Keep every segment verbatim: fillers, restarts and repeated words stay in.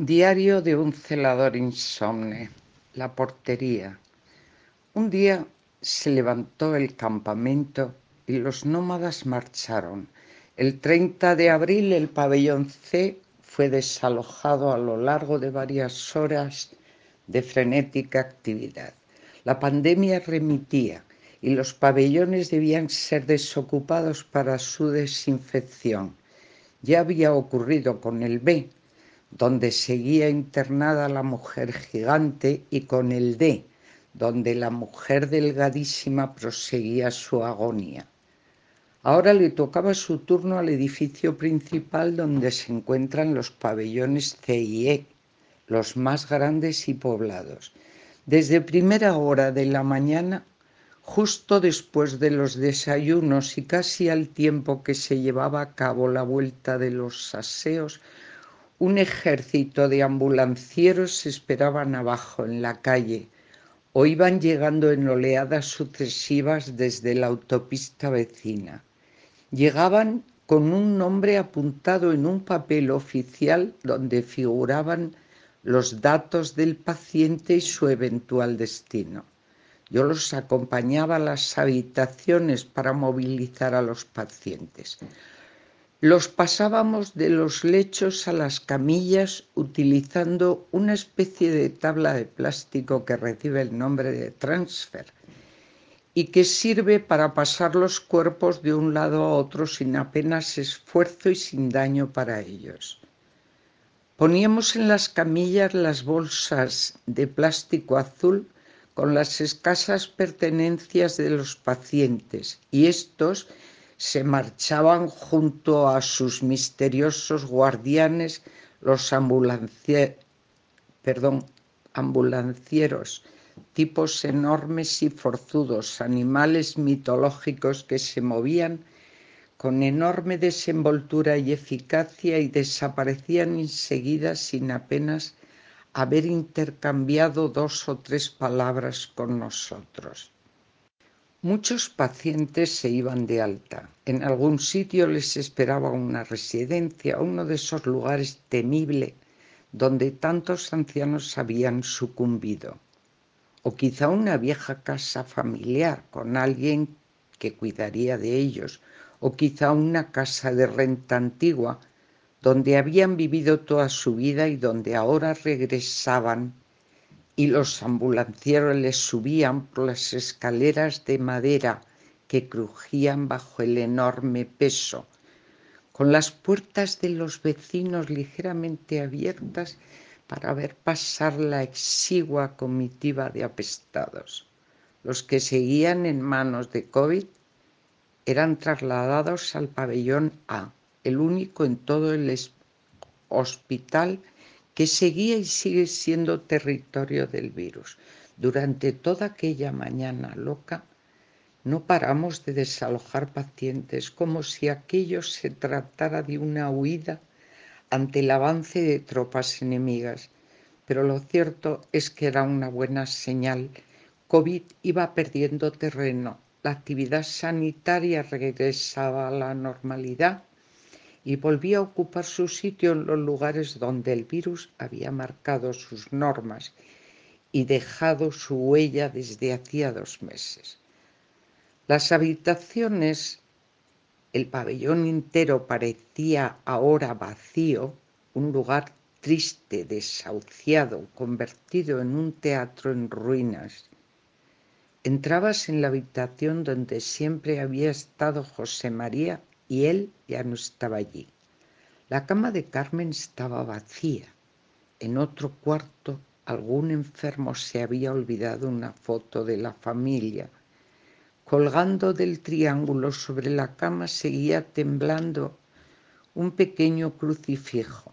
Diario de un celador insomne. La portería. Un día se levantó el campamento y los nómadas marcharon. El treinta de abril el pabellón C fue desalojado a lo largo de varias horas de frenética actividad. La pandemia remitía y los pabellones debían ser desocupados para su desinfección. Ya había ocurrido con el B, donde seguía internada la mujer gigante, y con el D, donde la mujer delgadísima proseguía su agonía. Ahora le tocaba su turno al edificio principal, donde se encuentran los pabellones C y E, los más grandes y poblados. Desde primera hora de la mañana, justo después de los desayunos y casi al tiempo que se llevaba a cabo la vuelta de los aseos, un ejército de ambulancieros esperaban abajo en la calle, o iban llegando en oleadas sucesivas desde la autopista vecina. Llegaban con un nombre apuntado en un papel oficial donde figuraban los datos del paciente y su eventual destino. Yo los acompañaba a las habitaciones para movilizar a los pacientes. Los pasábamos de los lechos a las camillas utilizando una especie de tabla de plástico que recibe el nombre de transfer y que sirve para pasar los cuerpos de un lado a otro sin apenas esfuerzo y sin daño para ellos. Poníamos en las camillas las bolsas de plástico azul con las escasas pertenencias de los pacientes, y estos se marchaban junto a sus misteriosos guardianes, los ambulancier... Perdón, ambulancieros, tipos enormes y forzudos, animales mitológicos que se movían con enorme desenvoltura y eficacia y desaparecían enseguida sin apenas haber intercambiado dos o tres palabras con nosotros. Muchos pacientes se iban de alta. En algún sitio les esperaba una residencia, uno de esos lugares temibles donde tantos ancianos habían sucumbido. O quizá una vieja casa familiar con alguien que cuidaría de ellos, o quizá una casa de renta antigua donde habían vivido toda su vida y donde ahora regresaban, y los ambulancieros les subían por las escaleras de madera que crujían bajo el enorme peso, con las puertas de los vecinos ligeramente abiertas para ver pasar la exigua comitiva de apestados. Los que seguían en manos de COVID eran trasladados al pabellón A, el único en todo el hospital que seguía y sigue siendo territorio del virus. Durante toda aquella mañana loca no paramos de desalojar pacientes como si aquello se tratara de una huida ante el avance de tropas enemigas. Pero lo cierto es que era una buena señal. COVID iba perdiendo terreno, la actividad sanitaria regresaba a la normalidad y volvía a ocupar su sitio en los lugares donde el virus había marcado sus normas y dejado su huella desde hacía dos meses. Las habitaciones, el pabellón entero parecía ahora vacío, un lugar triste, desahuciado, convertido en un teatro en ruinas. Entrabas en la habitación donde siempre había estado José María y él ya no estaba allí. La cama de Carmen estaba vacía. En otro cuarto, algún enfermo se había olvidado una foto de la familia. Colgando del triángulo sobre la cama seguía temblando un pequeño crucifijo.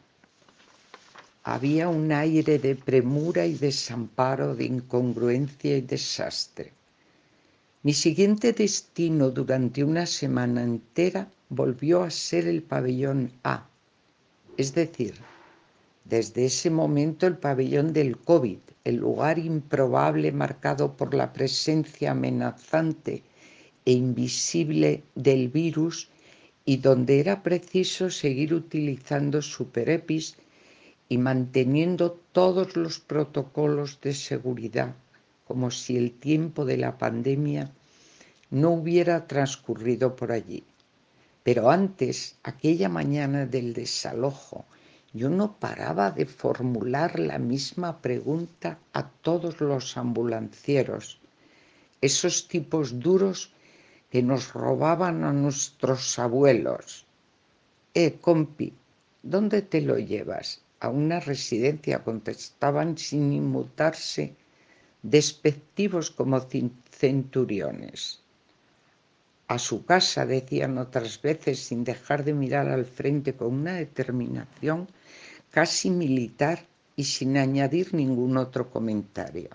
Había un aire de premura y desamparo, de incongruencia y desastre. Mi siguiente destino durante una semana entera volvió a ser el pabellón A. Es decir, desde ese momento el pabellón del COVID, el lugar improbable marcado por la presencia amenazante e invisible del virus, y donde era preciso seguir utilizando super EPIs y manteniendo todos los protocolos de seguridad, como si el tiempo de la pandemia no hubiera transcurrido por allí. Pero antes, aquella mañana del desalojo, yo no paraba de formular la misma pregunta a todos los ambulancieros, esos tipos duros que nos robaban a nuestros abuelos. Eh, compi, ¿dónde te lo llevas? A una residencia, contestaban sin inmutarse, despectivos como centuriones. A su casa, decían otras veces, sin dejar de mirar al frente con una determinación casi militar y sin añadir ningún otro comentario.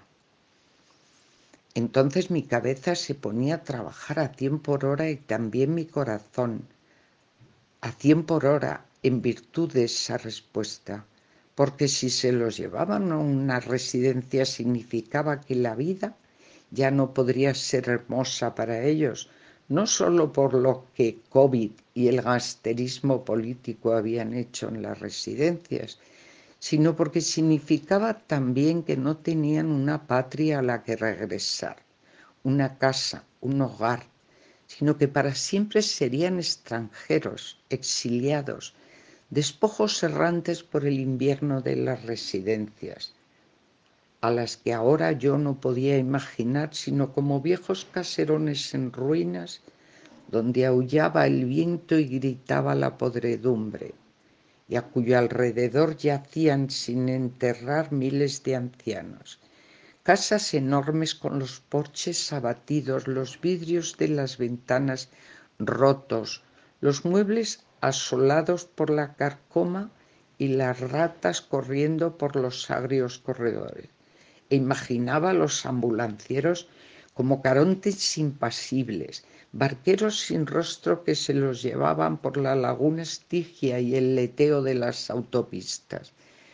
Entonces mi cabeza se ponía a trabajar a cien por hora y también mi corazón, a cien por hora, en virtud de esa respuesta, porque si se los llevaban a una residencia significaba que la vida ya no podría ser hermosa para ellos, no solo por lo que COVID y el gangsterismo político habían hecho en las residencias, sino porque significaba también que no tenían una patria a la que regresar, una casa, un hogar, sino que para siempre serían extranjeros, exiliados, despojos errantes por el invierno de las residencias, a las que ahora yo no podía imaginar sino como viejos caserones en ruinas, donde aullaba el viento y gritaba la podredumbre, y a cuyo alrededor yacían sin enterrar miles de ancianos. Casas enormes con los porches abatidos, los vidrios de las ventanas rotos, los muebles asolados por la carcoma y las ratas corriendo por los agrios corredores. E imaginaba a los ambulancieros como carontes impasibles, barqueros sin rostro que se los llevaban por la laguna Estigia y el leteo de las autopistas,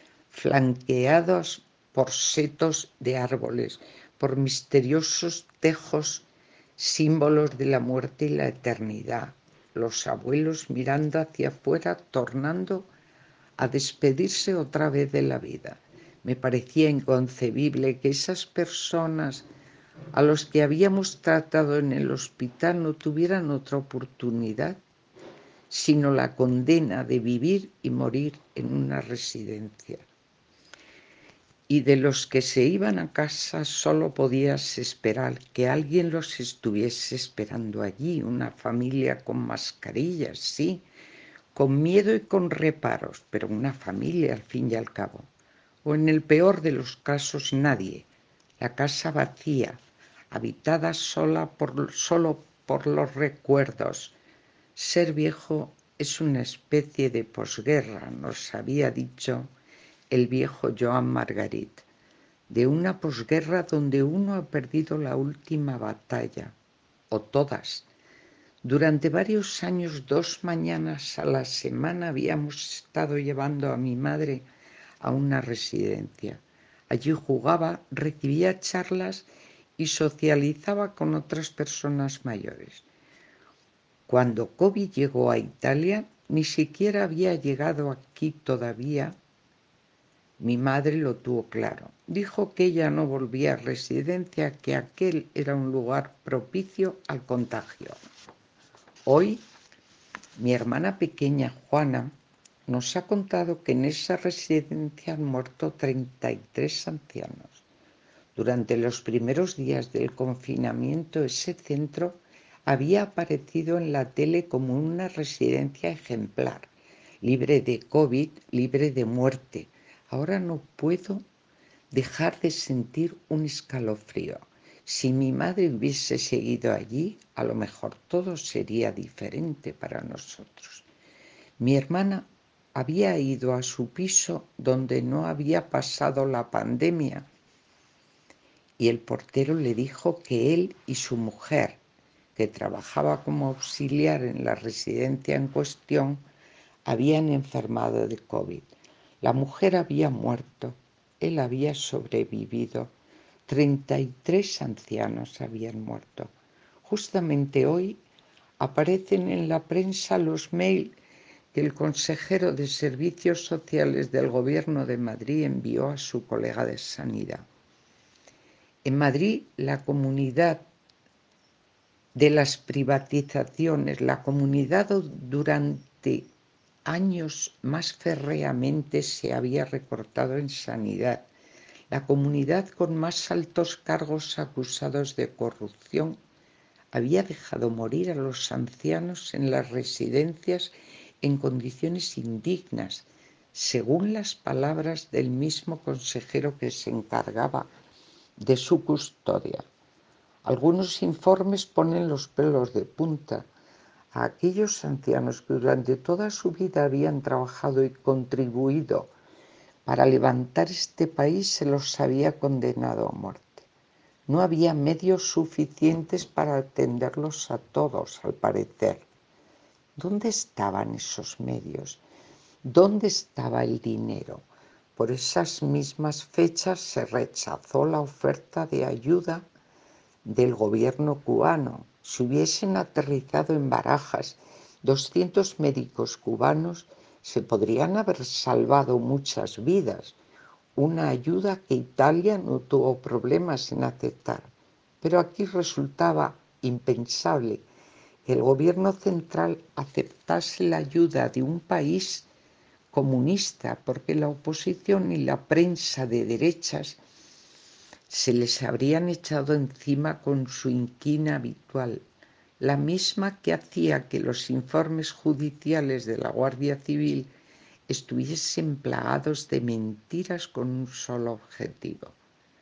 flanqueados por setos de árboles, por misteriosos tejos, símbolos de la muerte y la eternidad, los abuelos mirando hacia afuera, tornando a despedirse otra vez de la vida. Me parecía inconcebible que esas personas a los que habíamos tratado en el hospital no tuvieran otra oportunidad, sino la condena de vivir y morir en una residencia. Y de los que se iban a casa solo podías esperar que alguien los estuviese esperando allí, una familia con mascarillas, sí, con miedo y con reparos, pero una familia al fin y al cabo. O en el peor de los casos nadie, la casa vacía, habitada sola por, solo por los recuerdos. Ser viejo es una especie de posguerra, nos había dicho el viejo Joan Margarit, de una posguerra donde uno ha perdido la última batalla, o todas. Durante varios años, dos mañanas a la semana, habíamos estado llevando a mi madre a una residencia. Allí jugaba, recibía charlas y socializaba con otras personas mayores. Cuando COVID llegó a Italia, ni siquiera había llegado aquí todavía. Mi madre lo tuvo claro. Dijo que ella no volvía a residencia, que aquel era un lugar propicio al contagio. Hoy, mi hermana pequeña Juana nos ha contado que en esa residencia han muerto treinta y tres ancianos. Durante los primeros días del confinamiento, ese centro había aparecido en la tele como una residencia ejemplar, libre de COVID, libre de muerte. Ahora no puedo dejar de sentir un escalofrío. Si mi madre hubiese seguido allí, a lo mejor todo sería diferente para nosotros. Mi hermana había ido a su piso donde no había pasado la pandemia y el portero le dijo que él y su mujer, que trabajaba como auxiliar en la residencia en cuestión, habían enfermado de COVID. La mujer había muerto, él había sobrevivido. Treinta y tres ancianos habían muerto. Justamente hoy aparecen en la prensa los mails que el consejero de Servicios Sociales del Gobierno de Madrid envió a su colega de Sanidad. En Madrid, la comunidad de las privatizaciones, la comunidad durante años más férreamente se había recortado en sanidad, la comunidad con más altos cargos acusados de corrupción había dejado morir a los ancianos en las residencias en condiciones indignas, según las palabras del mismo consejero que se encargaba de su custodia. Algunos informes ponen los pelos de punta a aquellos ancianos que durante toda su vida habían trabajado y contribuido para levantar este país, se los había condenado a muerte. No había medios suficientes para atenderlos a todos, al parecer. ¿Dónde estaban esos medios? ¿Dónde estaba el dinero? Por esas mismas fechas se rechazó la oferta de ayuda del gobierno cubano. Si hubiesen aterrizado en Barajas doscientos médicos cubanos, se podrían haber salvado muchas vidas. Una ayuda que Italia no tuvo problemas en aceptar. Pero aquí resultaba impensable que el gobierno central aceptase la ayuda de un país comunista, porque la oposición y la prensa de derechas se les habrían echado encima con su inquina habitual, la misma que hacía que los informes judiciales de la Guardia Civil estuviesen plagados de mentiras con un solo objetivo.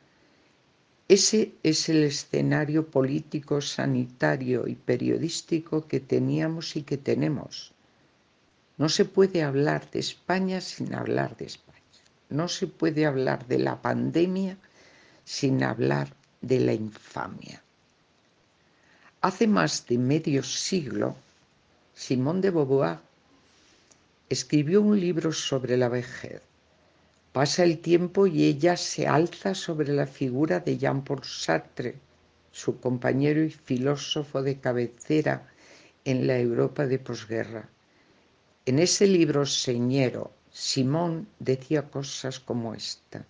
Ese es el escenario político, sanitario y periodístico que teníamos y que tenemos. No se puede hablar de España sin hablar de España. No se puede hablar de la pandemia sin hablar de la infamia. Hace más de medio siglo, Simone de Beauvoir escribió un libro sobre la vejez. Pasa el tiempo y ella se alza sobre la figura de Jean-Paul Sartre, su compañero y filósofo de cabecera en la Europa de posguerra. En ese libro señero, Simone decía cosas como esta: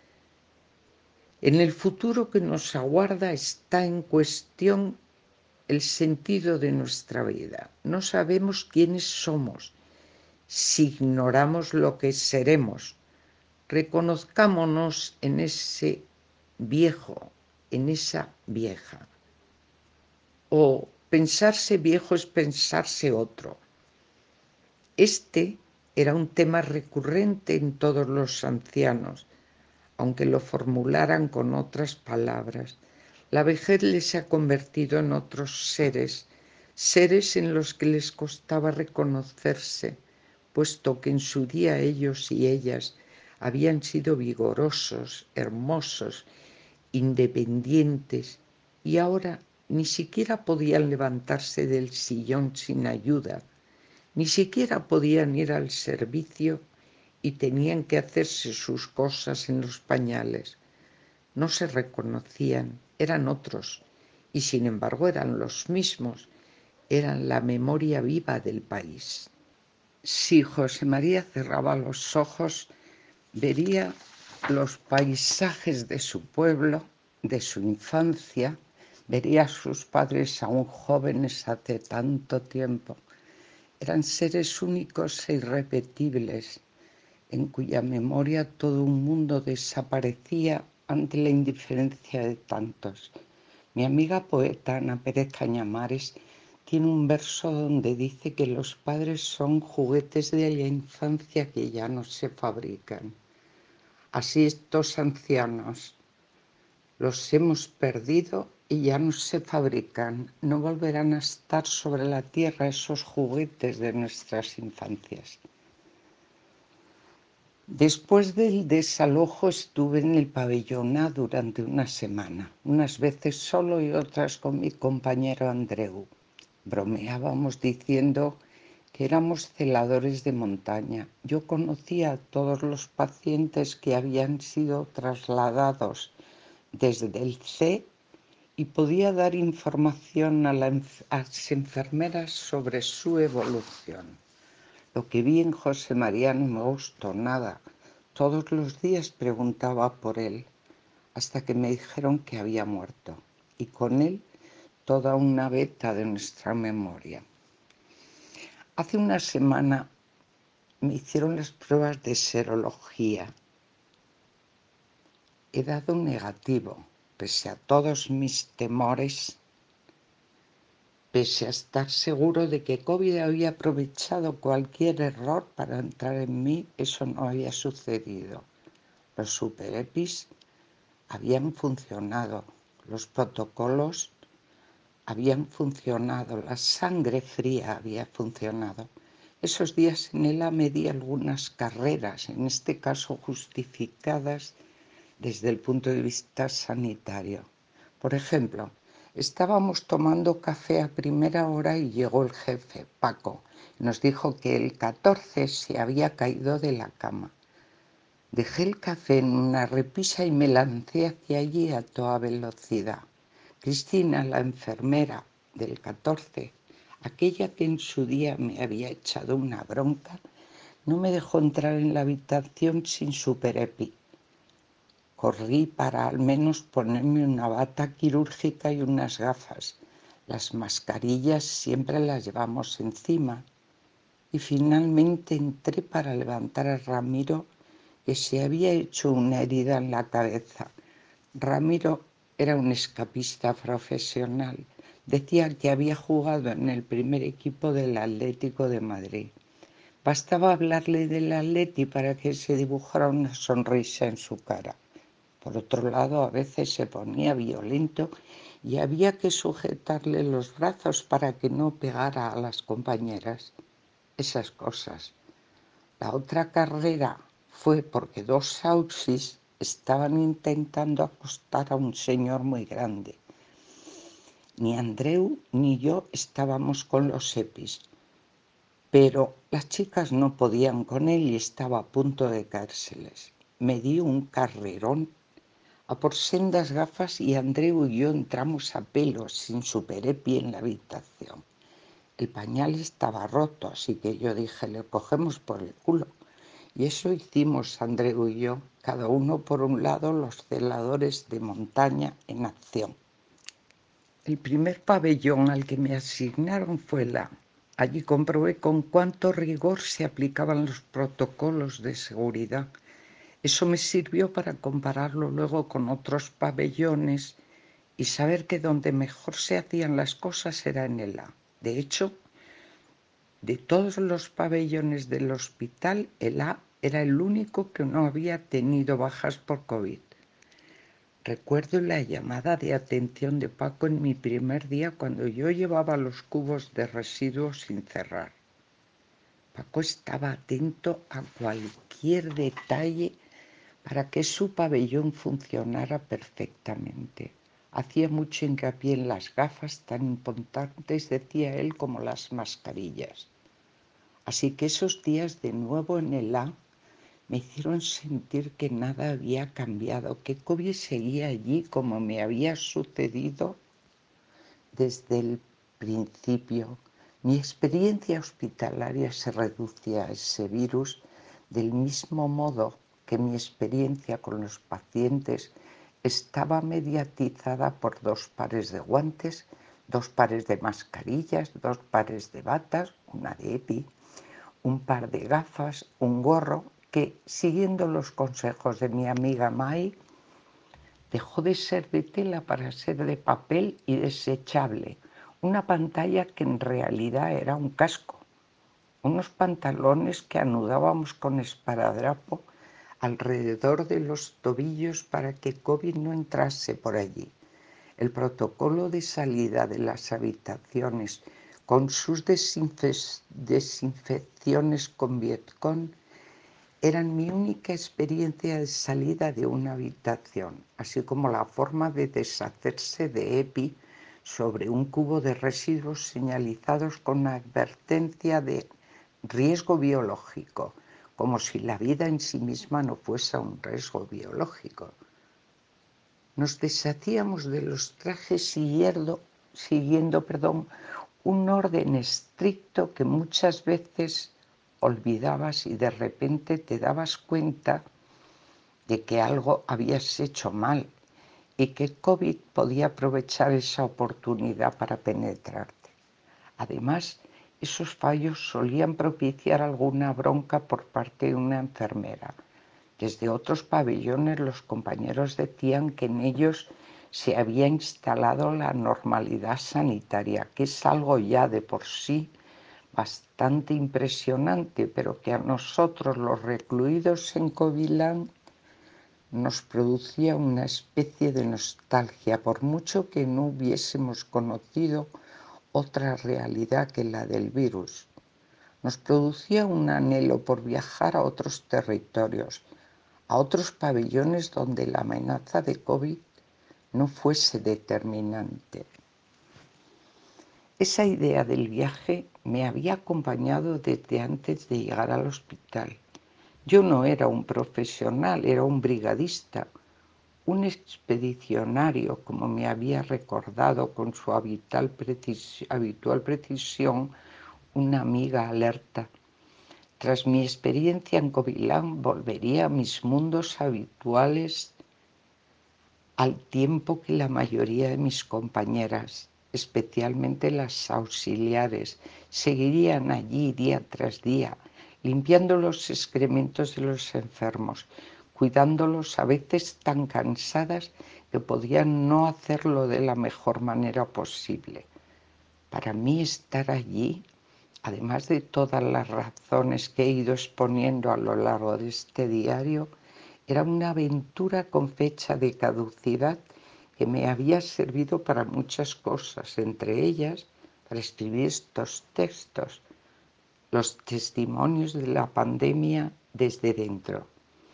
en el futuro que nos aguarda está en cuestión el sentido de nuestra vida. No sabemos quiénes somos, si ignoramos lo que seremos. Reconozcámonos en ese viejo, en esa vieja. O pensarse viejo es pensarse otro. Este era un tema recurrente en todos los ancianos, aunque lo formularan con otras palabras. La vejez les ha convertido en otros seres, seres en los que les costaba reconocerse, puesto que en su día ellos y ellas habían sido vigorosos, hermosos, independientes, y ahora ni siquiera podían levantarse del sillón sin ayuda, ni siquiera podían ir al servicio y tenían que hacerse sus cosas en los pañales. No se reconocían, eran otros, y sin embargo eran los mismos, eran la memoria viva del país. Si José María cerraba los ojos, vería los paisajes de su pueblo, de su infancia, vería a sus padres aún jóvenes hace tanto tiempo. Eran seres únicos e irrepetibles, en cuya memoria todo un mundo desaparecía ante la indiferencia de tantos. Mi amiga poeta Ana Pérez Cañamares tiene un verso donde dice que los padres son juguetes de la infancia que ya no se fabrican. Así estos ancianos los hemos perdido y ya no se fabrican. No volverán a estar sobre la tierra esos juguetes de nuestras infancias. Después del desalojo estuve en el pabellón A durante una semana, unas veces solo y otras con mi compañero Andreu. Bromeábamos diciendo que éramos celadores de montaña. Yo conocía a todos los pacientes que habían sido trasladados desde el C y podía dar información a las enfermeras sobre su evolución. Lo que vi en José María no me gustó nada. Todos los días preguntaba por él, hasta que me dijeron que había muerto, y con él toda una beta de nuestra memoria. Hace una semana me hicieron las pruebas de serología. He dado negativo, pese a todos mis temores, pese a estar seguro de que COVID había aprovechado cualquier error para entrar en mí. Eso no había sucedido. Los superepis habían funcionado, los protocolos habían funcionado, la sangre fría había funcionado. Esos días en el A me di algunas carreras, en este caso justificadas desde el punto de vista sanitario. Por ejemplo, estábamos tomando café a primera hora y llegó el jefe, Paco, y nos dijo que el catorce se había caído de la cama. Dejé el café en una repisa y me lancé hacia allí a toda velocidad. Cristina, la enfermera del catorce, aquella que en su día me había echado una bronca, no me dejó entrar en la habitación sin superepi. Corrí para al menos ponerme una bata quirúrgica y unas gafas. Las mascarillas siempre las llevamos encima. Y finalmente entré para levantar a Ramiro, que se había hecho una herida en la cabeza. Ramiro era un escapista profesional. Decía que había jugado en el primer equipo del Atlético de Madrid. Bastaba hablarle del Atleti para que se dibujara una sonrisa en su cara. Por otro lado, a veces se ponía violento y había que sujetarle los brazos para que no pegara a las compañeras. Esas cosas. La otra carrera fue porque dos sausis estaban intentando acostar a un señor muy grande. Ni Andreu ni yo estábamos con los EPIs, pero las chicas no podían con él y estaba a punto de caérseles. Me di un carrerón a por sendas gafas y Andreu y yo entramos a pelo sin superepi en la habitación. El pañal estaba roto, así que yo dije, le cogemos por el culo. Y eso hicimos Andreu y yo, cada uno por un lado, los celadores de montaña en acción. El primer pabellón al que me asignaron fue la. Allí comprobé con cuánto rigor se aplicaban los protocolos de seguridad. Eso me sirvió para compararlo luego con otros pabellones y saber que donde mejor se hacían las cosas era en el A. De hecho, de todos los pabellones del hospital, el A era el único que no había tenido bajas por COVID. Recuerdo la llamada de atención de Paco en mi primer día cuando yo llevaba los cubos de residuos sin cerrar. Paco estaba atento a cualquier detalle para que su pabellón funcionara perfectamente. Hacía mucho hincapié en las gafas tan importantes, decía él, como las mascarillas. Así que esos días de nuevo en el A me hicieron sentir que nada había cambiado, que COVID seguía allí como me había sucedido desde el principio. Mi experiencia hospitalaria se reducía a ese virus del mismo modo que mi experiencia con los pacientes estaba mediatizada por dos pares de guantes, dos pares de mascarillas, dos pares de batas, una de EPI, un par de gafas, un gorro que, siguiendo los consejos de mi amiga Mai, dejó de ser de tela para ser de papel y desechable, una pantalla que en realidad era un casco, unos pantalones que anudábamos con esparadrapo alrededor de los tobillos para que COVID no entrase por allí. El protocolo de salida de las habitaciones con sus desinfe- desinfecciones con Vietcong eran mi única experiencia de salida de una habitación, así como la forma de deshacerse de EPI sobre un cubo de residuos señalizados con una advertencia de riesgo biológico, como si la vida en sí misma no fuese un riesgo biológico. Nos deshacíamos de los trajes siguiendo, siguiendo perdón, un orden estricto que muchas veces olvidabas y de repente te dabas cuenta de que algo habías hecho mal y que COVID podía aprovechar esa oportunidad para penetrarte. Además, esos fallos solían propiciar alguna bronca por parte de una enfermera. Desde otros pabellones los compañeros decían que en ellos se había instalado la normalidad sanitaria, que es algo ya de por sí bastante impresionante, pero que a nosotros los recluidos en Covilhã nos producía una especie de nostalgia, por mucho que no hubiésemos conocido otra realidad que la del virus. Nos producía un anhelo por viajar a otros territorios, a otros pabellones donde la amenaza de COVID no fuese determinante. Esa idea del viaje me había acompañado desde antes de llegar al hospital. Yo no era un profesional, era un brigadista, un expedicionario, como me había recordado con su habitual, precis- habitual precisión una amiga alerta. Tras mi experiencia en Covilhã, volvería a mis mundos habituales al tiempo que la mayoría de mis compañeras, especialmente las auxiliares, seguirían allí día tras día, limpiando los excrementos de los enfermos, cuidándolos a veces tan cansadas que podían no hacerlo de la mejor manera posible. Para mí estar allí, además de todas las razones que he ido exponiendo a lo largo de este diario, era una aventura con fecha de caducidad que me había servido para muchas cosas, entre ellas para escribir estos textos, los testimonios de la pandemia desde dentro.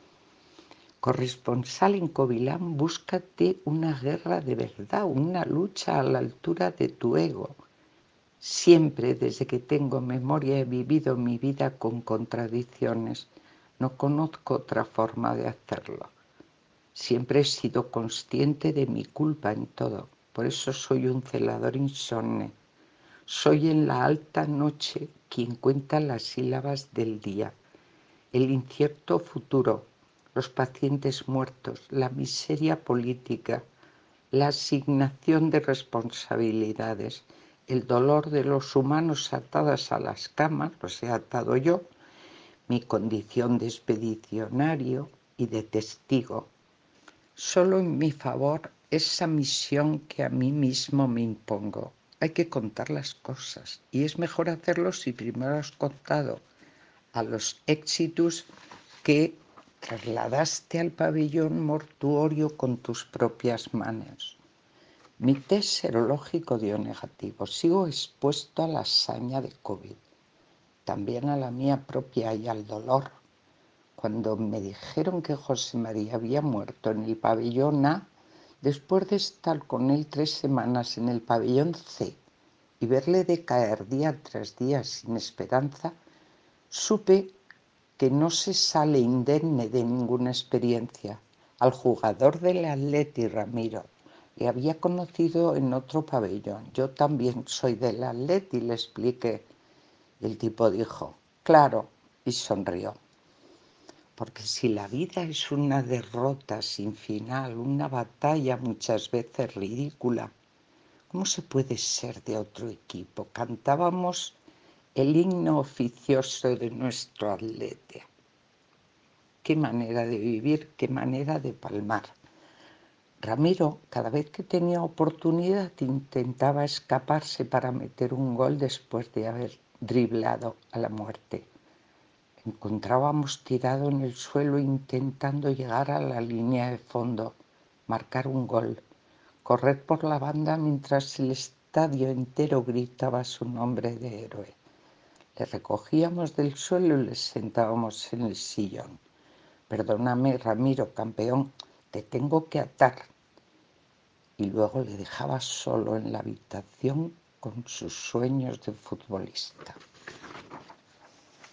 Corresponsal en Covilhã, búscate una guerra de verdad, una lucha a la altura de tu ego. Siempre, desde que tengo memoria, he vivido mi vida con contradicciones. No conozco otra forma de hacerlo. Siempre he sido consciente de mi culpa en todo. Por eso soy un celador insomne. Soy en la alta noche quien cuenta las sílabas del día. El incierto futuro, los pacientes muertos, la miseria política, la asignación de responsabilidades, el dolor de los humanos atadas a las camas, los he atado yo, mi condición de expedicionario y de testigo. Solo en mi favor esa misión que a mí mismo me impongo. Hay que contar las cosas y es mejor hacerlo si primero has contado a los éxitos que trasladaste al pabellón mortuorio con tus propias manos. Mi test serológico dio negativo. Sigo expuesto a la hazaña de COVID, también a la mía propia y al dolor. Cuando me dijeron que José María había muerto en el pabellón A, después de estar con él tres semanas en el pabellón C y verle decaer día tras día sin esperanza, supe que no se sale indemne de ninguna experiencia. Al jugador del Atleti, Ramiro, le había conocido en otro pabellón. Yo también soy del Atleti, le expliqué. Y el tipo dijo, claro, y sonrió. Porque si la vida es una derrota sin final, una batalla muchas veces ridícula, ¿cómo se puede ser de otro equipo? Cantábamos el himno oficioso de nuestro Atleti. Qué manera de vivir, qué manera de palmar. Ramiro, cada vez que tenía oportunidad, intentaba escaparse para meter un gol después de haber driblado a la muerte. Encontrábamos tirado en el suelo intentando llegar a la línea de fondo, marcar un gol, correr por la banda mientras el estadio entero gritaba su nombre de héroe. Le recogíamos del suelo y le sentábamos en el sillón. Perdóname, Ramiro, campeón, te tengo que atar. Y luego le dejaba solo en la habitación con sus sueños de futbolista.